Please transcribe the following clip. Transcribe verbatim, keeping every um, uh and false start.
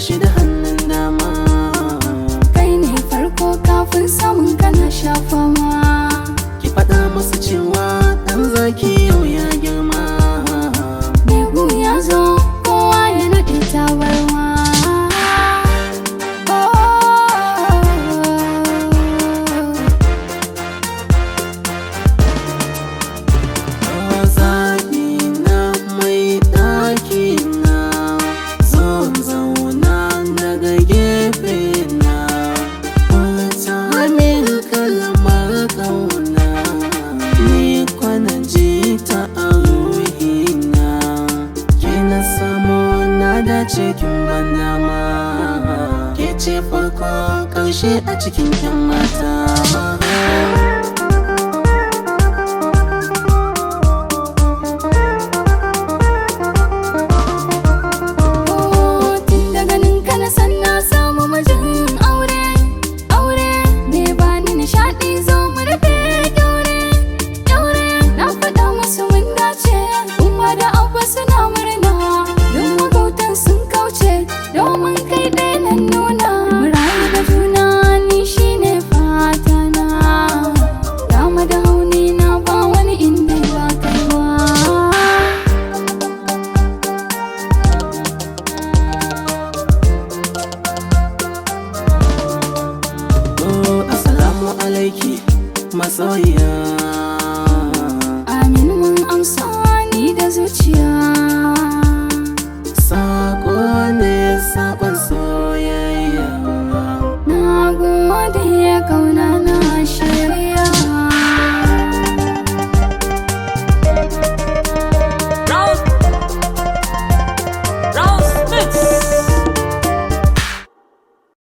shi da hannun dama. Kai ne farko kafin samun kana shafa ma. Ki faɗa masa cewa ɗan zaki yau ya girma. Begu ya zo kowa ya naɗe tabarma. Cikin bandama ke ce farko ƙarshe a cikin 'yan mata. Suna murna don magautan sun kauce domin